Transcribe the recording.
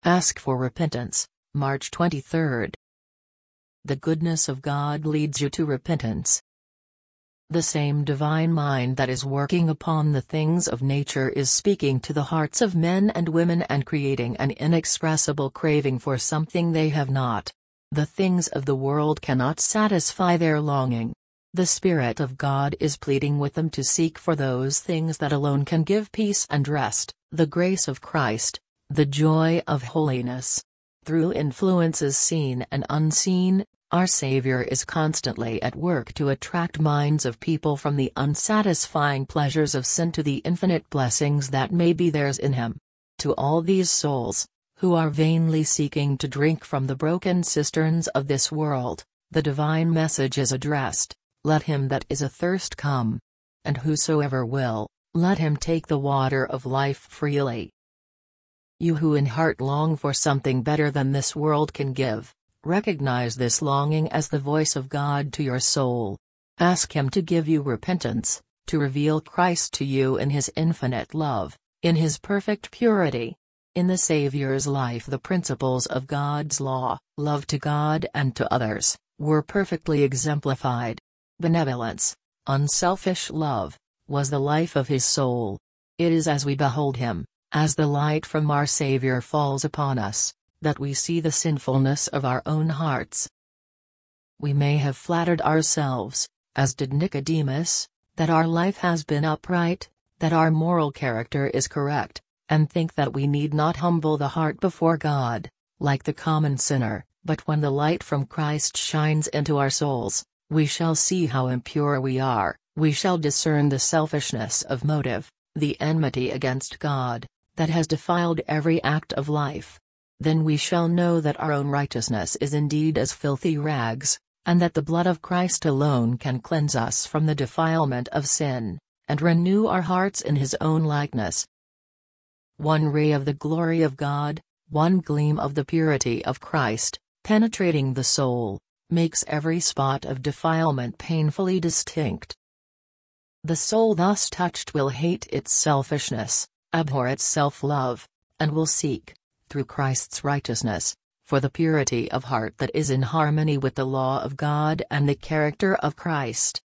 Ask for repentance, March 23. The goodness of God leads you to repentance. The same divine mind that is working upon the things of nature is speaking to the hearts of men and women and creating an inexpressible craving for something they have not. The things of the world cannot satisfy their longing. The Spirit of God is pleading with them to seek for those things that alone can give peace and rest, the grace of Christ, the joy of holiness. Through influences seen and unseen, our Savior is constantly at work to attract minds of people from the unsatisfying pleasures of sin to the infinite blessings that may be theirs in Him. To all these souls, who are vainly seeking to drink from the broken cisterns of this world, the divine message is addressed: let him that is athirst come. And whosoever will, let him take the water of life freely. You who in heart long for something better than this world can give, recognize this longing as the voice of God to your soul. Ask Him to give you repentance, to reveal Christ to you in His infinite love, in His perfect purity. In the Savior's life the principles of God's law, love to God and to others, were perfectly exemplified. Benevolence, unselfish love, was the life of His soul. It is as we behold Him, as the light from our Savior falls upon us, that we see the sinfulness of our own hearts. We may have flattered ourselves, as did Nicodemus, that our life has been upright, that our moral character is correct, and think that we need not humble the heart before God, like the common sinner, but when the light from Christ shines into our souls, we shall see how impure we are, we shall discern the selfishness of motive, the enmity against God, that has defiled every act of life. Then we shall know that our own righteousness is indeed as filthy rags, and that the blood of Christ alone can cleanse us from the defilement of sin, and renew our hearts in His own likeness. One ray of the glory of God, one gleam of the purity of Christ, penetrating the soul, makes every spot of defilement painfully distinct. The soul thus touched will hate its selfishness, abhor its self-love, and will seek, through Christ's righteousness, for the purity of heart that is in harmony with the law of God and the character of Christ.